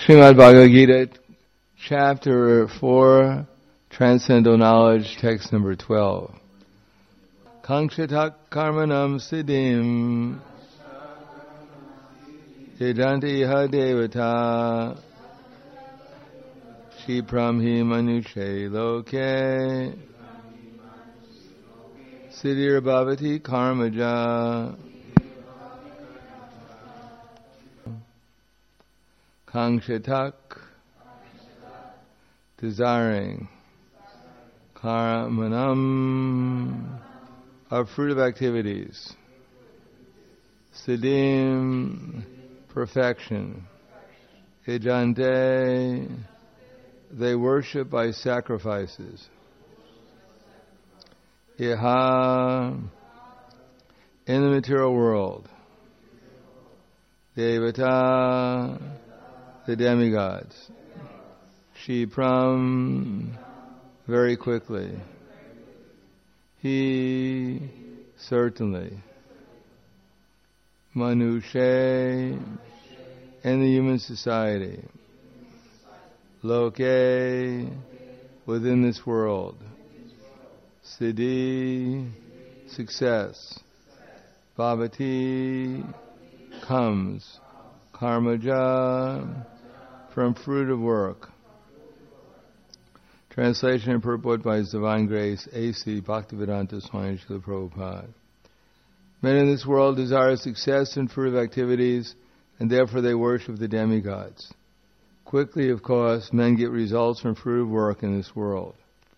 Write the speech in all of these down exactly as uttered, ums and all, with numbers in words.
Srimad Bhagavad Gita, chapter four, Transcendental Knowledge, text number twelve. Kangshatak karmanam siddhim Yedanti iha devata Shipram hi manushe loke Siddhir bhavati karmaja Kangshatak, desiring, karmanam, of fruit of activities, siddhim, perfection, ijante, they worship by sacrifices, iha, in the material world, devata, the demigods, Shipram, very quickly, he, certainly, Manushe, in the human society, Loke, within this world, Siddhi, success, Bhavati, comes, Karmaja, from fruit of work. Translation and purport by His Divine Grace, A C Bhaktivedanta Swami Srila Prabhupada. Men in this world desire success and fruit of activities, and therefore they worship the demigods. Quickly, of course, men get results from fruit of work in this world.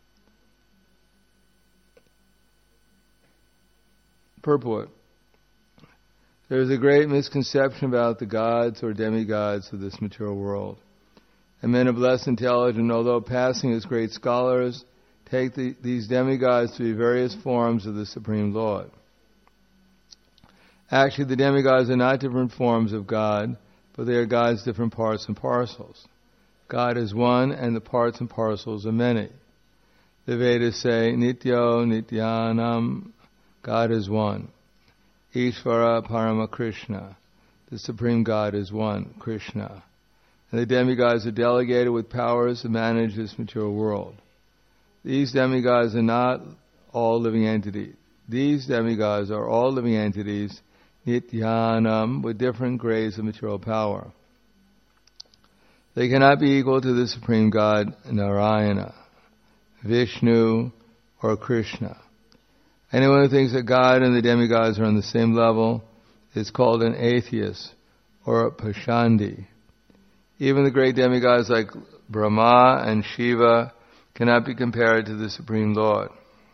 Purport. There is a great misconception about the gods or demigods of this material world. And men of less intelligence, although passing as great scholars, take the, these demigods to be various forms of the Supreme Lord. Actually, the demigods are not different forms of God, but they are God's different parts and parcels. God is one, and the parts and parcels are many. The Vedas say, Nityo Nityanam, God is one. Ishvara Parama Krishna, the Supreme God is one, Krishna. And the demigods are delegated with powers to manage this material world. These demigods are not all living entities. These demigods are all living entities, Nityanam, with different grades of material power. They cannot be equal to the Supreme God, Narayana, Vishnu, or Krishna. Anyone who thinks that God and the demigods are on the same level is called an atheist or a Pashandi. Even the great demigods like Brahma and Shiva cannot be compared to the Supreme Lord.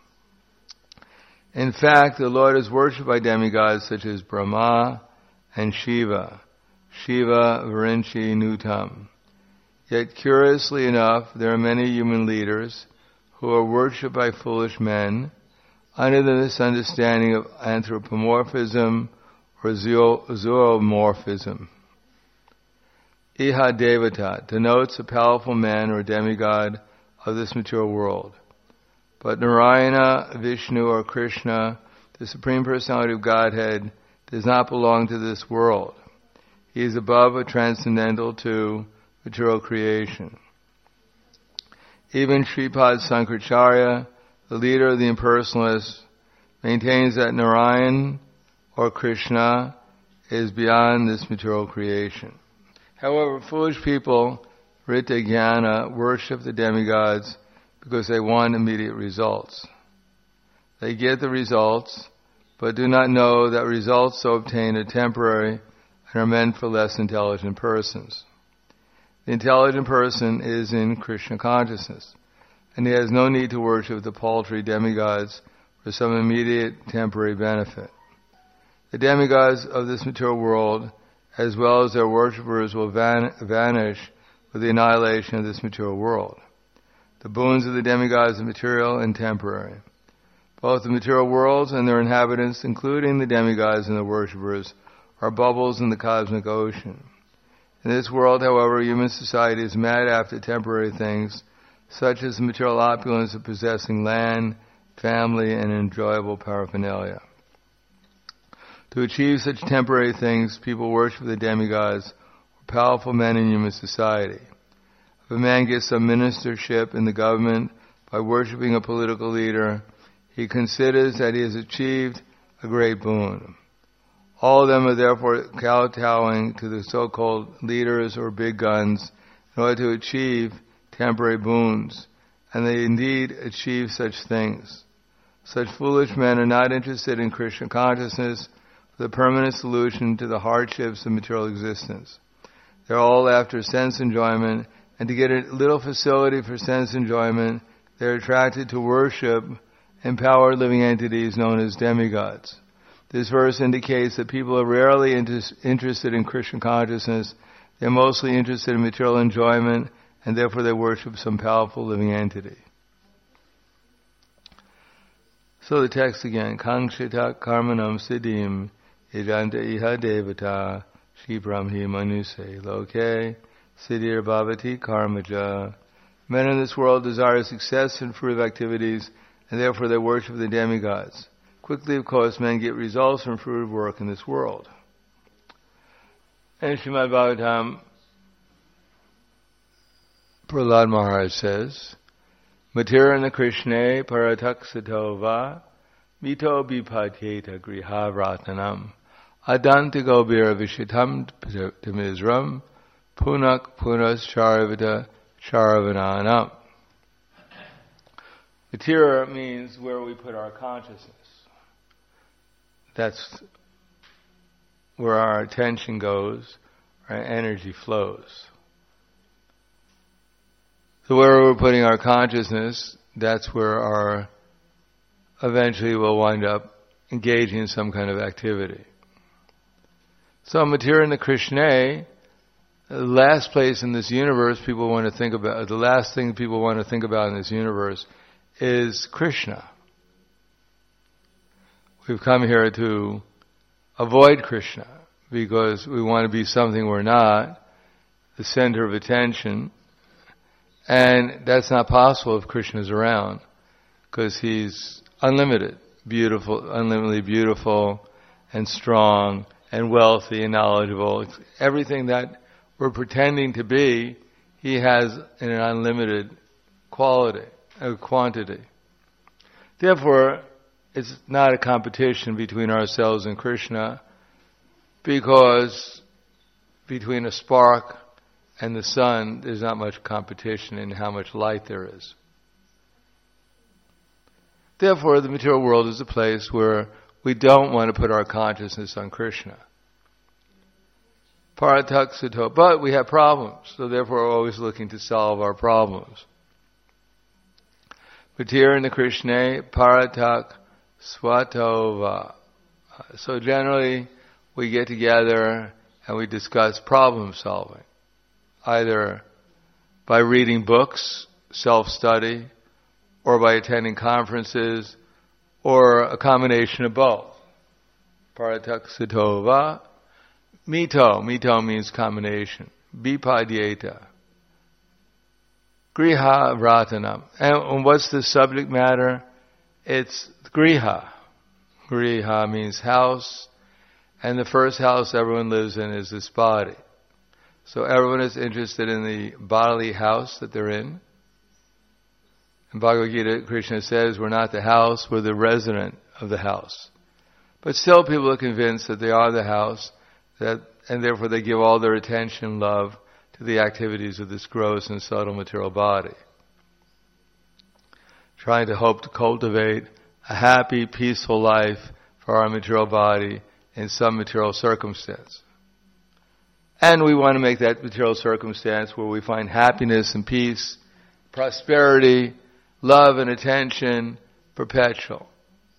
In fact, the Lord is worshipped by demigods such as Brahma and Shiva, Shiva Virinchi Nutam. Yet curiously enough, there are many human leaders who are worshipped by foolish men under the misunderstanding of anthropomorphism or zoomorphism. Iha Devata denotes a powerful man or demigod of this material world. But Narayana, Vishnu, or Krishna, the Supreme Personality of Godhead, does not belong to this world. He is above a transcendental to material creation. Even Sripad Sankaracharya, the leader of the impersonalists, maintains that Narayan or Krishna is beyond this material creation. However, foolish people, Rita Jnana, worship the demigods because they want immediate results. They get the results, but do not know that results so obtained are temporary and are meant for less intelligent persons. The intelligent person is in Krishna consciousness, and he has no need to worship the paltry demigods for some immediate temporary benefit. The demigods of this material world, as well as their worshippers, will van- vanish with the annihilation of this material world. The boons of the demigods are material and temporary. Both the material worlds and their inhabitants, including the demigods and the worshippers, are bubbles in the cosmic ocean. In this world, however, human society is mad after temporary things, such as the material opulence of possessing land, family, and enjoyable paraphernalia. To achieve such temporary things, people worship the demigods or powerful men in human society. If a man gets some ministership in the government by worshipping a political leader, he considers that he has achieved a great boon. All of them are therefore kowtowing to the so-called leaders or big guns in order to achieve temporary boons, and they indeed achieve such things. Such foolish men are not interested in Krishna consciousness for the permanent solution to the hardships of material existence. They're all after sense enjoyment, and to get a little facility for sense enjoyment, they're attracted to worship empowered living entities known as demigods. This verse indicates that people are rarely inter- interested in Krishna consciousness. They're mostly interested in material enjoyment, and therefore they worship some powerful living entity. So the text again, Kangshita karmanam siddhim idanta iha devata shri brahmi manuse loke siddhir bhavati karmaja. Men in this world desire success and fruit of activities, and therefore they worship the demigods. Quickly, of course, men get results from fruitive work in this world. And Srimad Bhagavatam, Prahlad Maharaj says, Matirana Krishne parataksito va mito bipatyeta griha ratanam adantigo bira vishitam tamizram punak punas charavita charavananam. Matira means where we put our consciousness. That's where our attention goes, our energy flows. So where we're putting our consciousness, that's where our, eventually we'll wind up engaging in some kind of activity. So Matirana Krishna, the last place in this universe people want to think about, the last thing people want to think about in this universe is Krishna. We've come here to avoid Krishna because we want to be something we're not, the center of attention, and that's not possible if Krishna's around, because he's unlimited, beautiful, unlimitedly beautiful and strong and wealthy and knowledgeable. It's everything that we're pretending to be, he has in an unlimited quality, a quantity. Therefore, it's not a competition between ourselves and Krishna, because between a spark and the sun, there's not much competition in how much light there is. Therefore, the material world is a place where we don't want to put our consciousness on Krishna. Paratak Sato, but we have problems, so therefore we're always looking to solve our problems. Matirana Krishna Paratak Swatova. So generally, we get together and we discuss problem solving, either by reading books, self-study, or by attending conferences, or a combination of both. Paratak Satova. Mito. Mito means combination. Bipadyeta. Griha Ratanam. And what's the subject matter? It's Griha. Griha means house, and the first house everyone lives in is this body. So everyone is interested in the bodily house that they're in. In Bhagavad Gita, Krishna says, we're not the house, we're the resident of the house. But still people are convinced that they are the house, that, and therefore they give all their attention and love to the activities of this gross and subtle material body, trying to hope to cultivate a happy, peaceful life for our material body in some material circumstance. And we want to make that material circumstance where we find happiness and peace, prosperity, love and attention perpetual.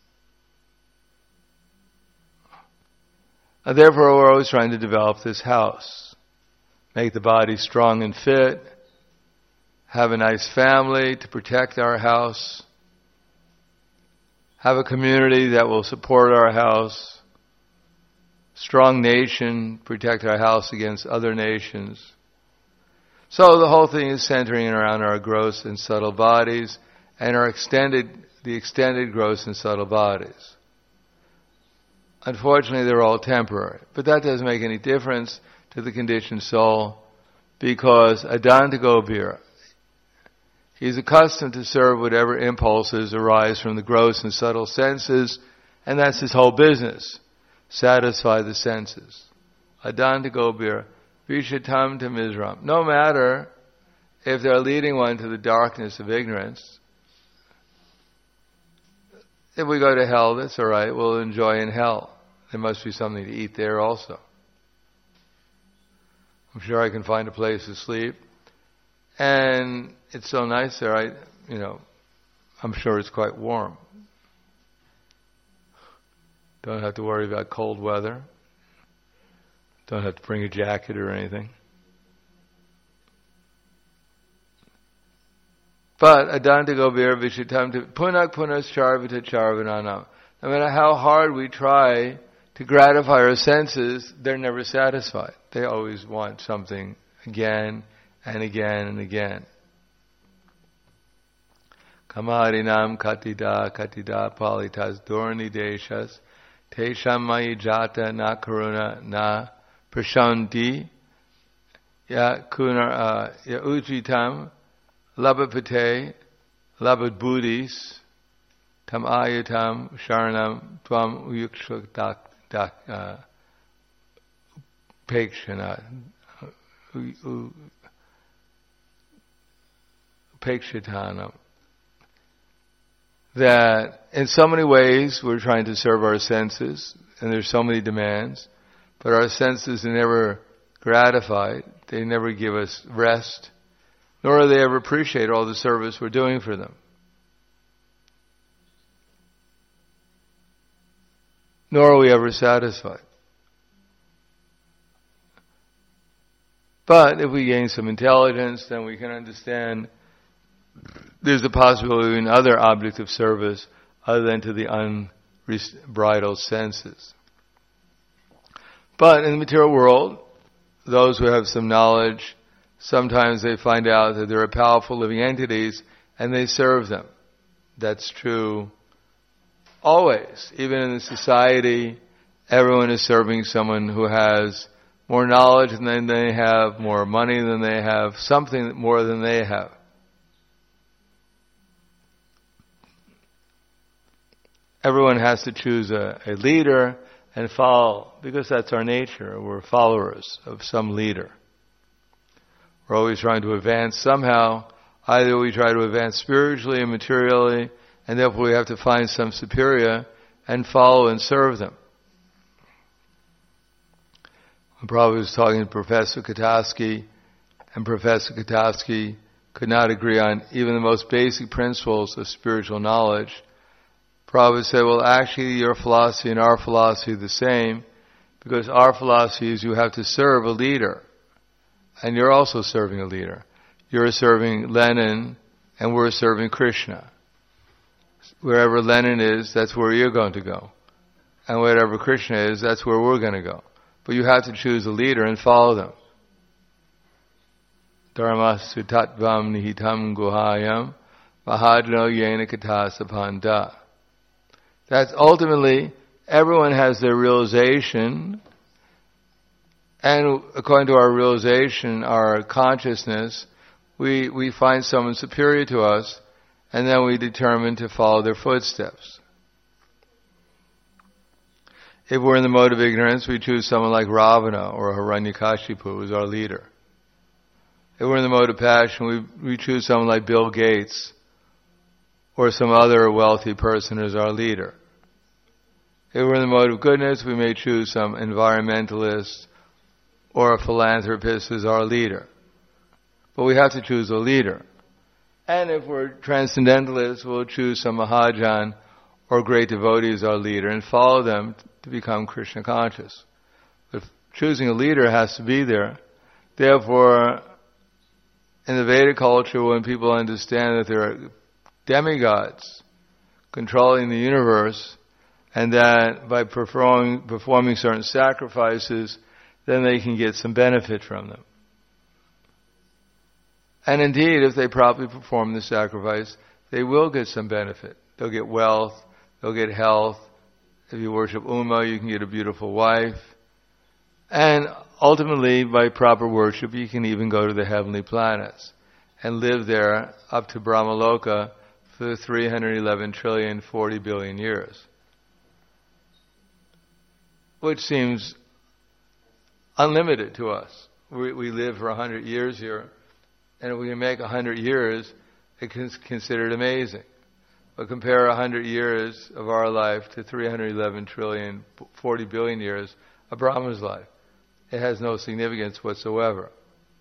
And therefore, we're always trying to develop this house, make the body strong and fit, have a nice family to protect our house, have a community that will support our house, strong nation, protect our house against other nations. So the whole thing is centering around our gross and subtle bodies and our extended, the extended gross and subtle bodies. Unfortunately, they're all temporary, but that doesn't make any difference. to the conditioned soul, because Adanta Gobir, he's accustomed to serve whatever impulses arise from the gross and subtle senses, and that's his whole business. Satisfy the senses. Adanta Gobir, Vishatam to Mizram. No matter if they're leading one to the darkness of ignorance, if we go to hell, that's alright, we'll enjoy in hell. There must be something to eat there also. I'm sure I can find a place to sleep. And it's so nice there, I, you know, I'm sure it's quite warm. Don't have to worry about cold weather. Don't have to bring a jacket or anything. But Adanta Gobir Vishitam to Punak Punas Charvita Charvananam. No matter how hard we try to gratify our senses, they're never satisfied. They always want something again and again and again. Kamarinam Katida Katida Palitas Dorni Deshas Tesham Mayi Jata Na Karuna Na Prashanti Ya Kunar Ya Ujitam Labapate Labad Buddhis Tam Ayatam Sharanam Tvam Uyukshuk Dak Dak Pekshana Pekshitanam. That in so many ways we're trying to serve our senses, and there's so many demands, but our senses are never gratified. They never give us rest, nor do they ever appreciate all the service we're doing for them. Nor are we ever satisfied. But if we gain some intelligence, then we can understand there's a possibility in other objects of service other than to the unbridled senses. But in the material world, those who have some knowledge, sometimes they find out that there are powerful living entities and they serve them. That's true always. Even in the society, everyone is serving someone who has more knowledge than they have, more money than they have, something more than they have. Everyone has to choose a, a leader and follow, because that's our nature. We're followers of some leader. We're always trying to advance somehow. Either we try to advance spiritually and materially, and therefore we have to find some superior and follow and serve them. Prabhupada was talking to Professor Kataski, and Professor Kataski could not agree on even the most basic principles of spiritual knowledge. Prabhupada said, well, actually your philosophy and our philosophy are the same, because our philosophy is you have to serve a leader, and you're also serving a leader. You're serving Lenin, and we're serving Krishna. Wherever Lenin is, that's where you're going to go. And wherever Krishna is, that's where we're going to go. But you have to choose a leader and follow them. Dharmasu tattvam nihitam guhayam mahadno yena katasapanda. That's ultimately, everyone has their realization, and according to our realization, our consciousness, we, we find someone superior to us, and then we determine to follow their footsteps. If we're in the mode of ignorance, we choose someone like Ravana or Hiranyakashipu, who's our leader. If we're in the mode of passion, we, we choose someone like Bill Gates or some other wealthy person as our leader. If we're in the mode of goodness, we may choose some environmentalist or a philanthropist as our leader. But we have to choose a leader. And if we're transcendentalists, we'll choose some Mahajan or great devotee as our leader and follow them to become Krishna conscious. But choosing a leader has to be there. Therefore, in the Vedic culture, when people understand that there are demigods controlling the universe, and that by performing, performing certain sacrifices, then they can get some benefit from them. And indeed, if they properly perform the sacrifice, they will get some benefit. They'll get wealth, they'll get health. If you worship Uma, you can get a beautiful wife. And ultimately, by proper worship, you can even go to the heavenly planets and live there up to Brahmaloka for three hundred eleven trillion forty billion years. Which seems unlimited to us. We, we live for a hundred years here, and if we can make a hundred years, it's considered amazing. But compare a hundred years of our life to three hundred eleven trillion forty billion years of Brahma's life. It has no significance whatsoever.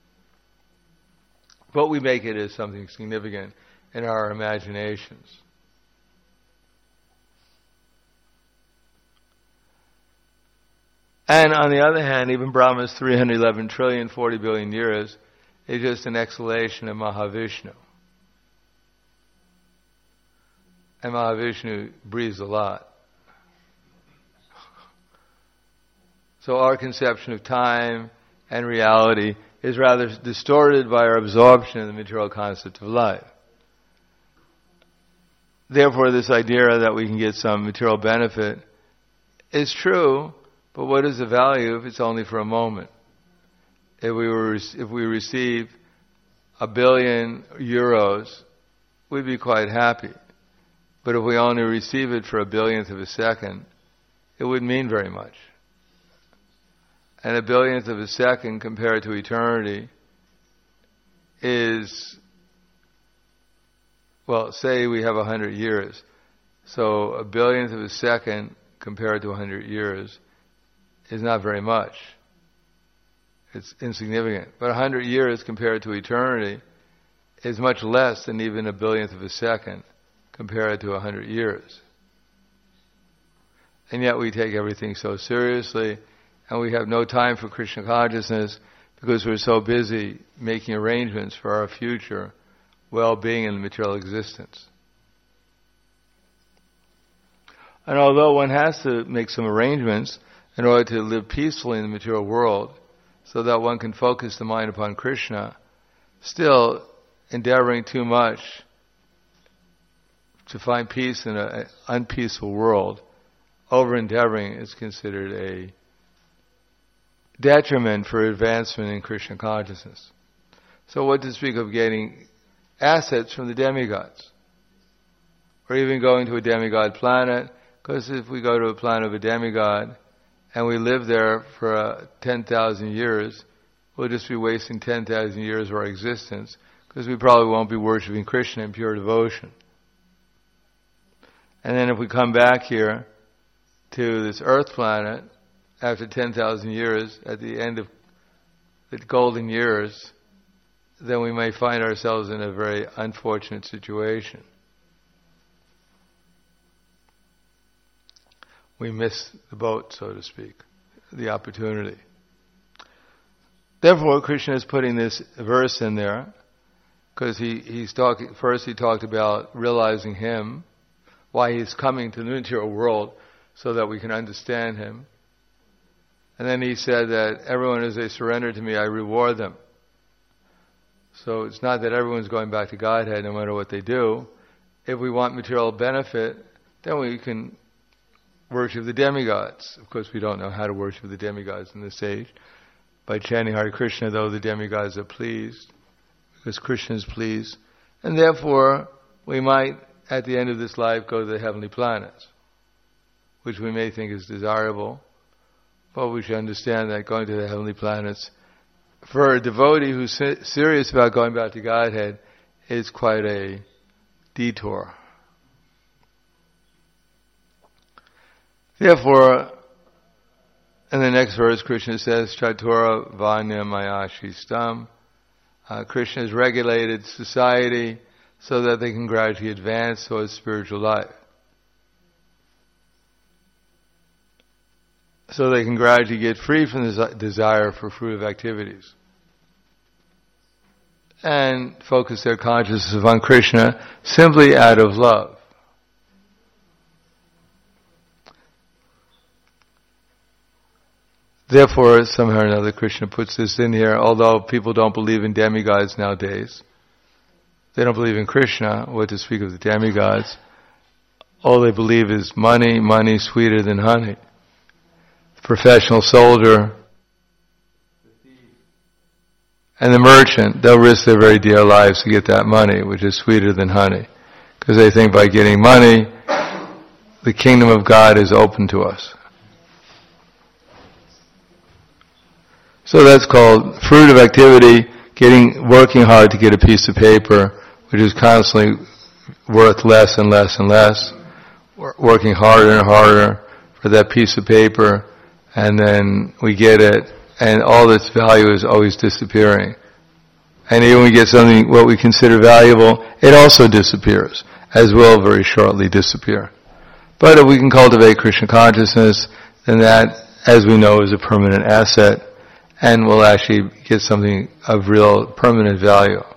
But we make it as something significant in our imaginations. And on the other hand, even Brahma's three hundred eleven trillion forty billion years is just an exhalation of Mahavishnu. And Mahavishnu breathes a lot. So our conception of time and reality is rather distorted by our absorption in the material concept of life. Therefore, this idea that we can get some material benefit is true, but what is the value if it's only for a moment? If we were, if we receive a billion euros, we'd be quite happy. But if we only receive it for a billionth of a second, it wouldn't mean very much. And a billionth of a second compared to eternity is, well, say we have a hundred years. So a billionth of a second compared to a hundred years is not very much. It's insignificant. But a hundred years compared to eternity is much less than even a billionth of a second compared to a hundred years. And yet we take everything so seriously, and we have no time for Krishna consciousness because we're so busy making arrangements for our future well-being in material existence. And although one has to make some arrangements in order to live peacefully in the material world so that one can focus the mind upon Krishna, still endeavoring too much to find peace in an unpeaceful world, over-endeavoring is considered a detriment for advancement in Krishna consciousness. So what to speak of getting assets from the demigods? Or even going to a demigod planet, because if we go to a planet of a demigod and we live there for uh, ten thousand years, we'll just be wasting ten thousand years of our existence, because we probably won't be worshipping Krishna in pure devotion. And then if we come back here to this earth planet, after ten thousand years, at the end of the golden years, then we may find ourselves in a very unfortunate situation. We miss the boat, so to speak, the opportunity. Therefore, Krishna is putting this verse in there, because he, he's talking, first he talked about realizing Him, why He's coming to the material world, so that we can understand Him. And then he said that everyone, as they surrender to me, I reward them. So it's not that everyone's going back to Godhead no matter what they do. If we want material benefit, then we can worship the demigods. Of course, we don't know how to worship the demigods in this age. By chanting Hare Krishna, though, the demigods are pleased, because Krishna is pleased. And therefore, we might, at the end of this life, go to the heavenly planets, which we may think is desirable. But we should understand that going to the heavenly planets, for a devotee who's se- serious about going back to Godhead, is quite a detour. Therefore, in the next verse, Krishna says, Chatura Vanya Mayashistam. Uh, Krishna has regulated society so that they can gradually advance towards spiritual life. So they can gradually get free from the desire for fruitive activities and focus their consciousness on Krishna simply out of love. Therefore, somehow or another, Krishna puts this in here, although people don't believe in demigods nowadays. They don't believe in Krishna, what to speak of the demigods. All they believe is money, money sweeter than honey. Professional soldier And the merchant, they'll risk their very dear lives to get that money, which is sweeter than honey. Because they think by getting money, the kingdom of God is open to us. So that's called fruit of activity, getting, working hard to get a piece of paper, which is constantly worth less and less and less, working harder and harder for that piece of paper, and then we get it, and all its value is always disappearing. And even when we get something, what we consider valuable, it also disappears, as will very shortly disappear. But if we can cultivate Krishna consciousness, then that, as we know, is a permanent asset, and we'll actually get something of real permanent value.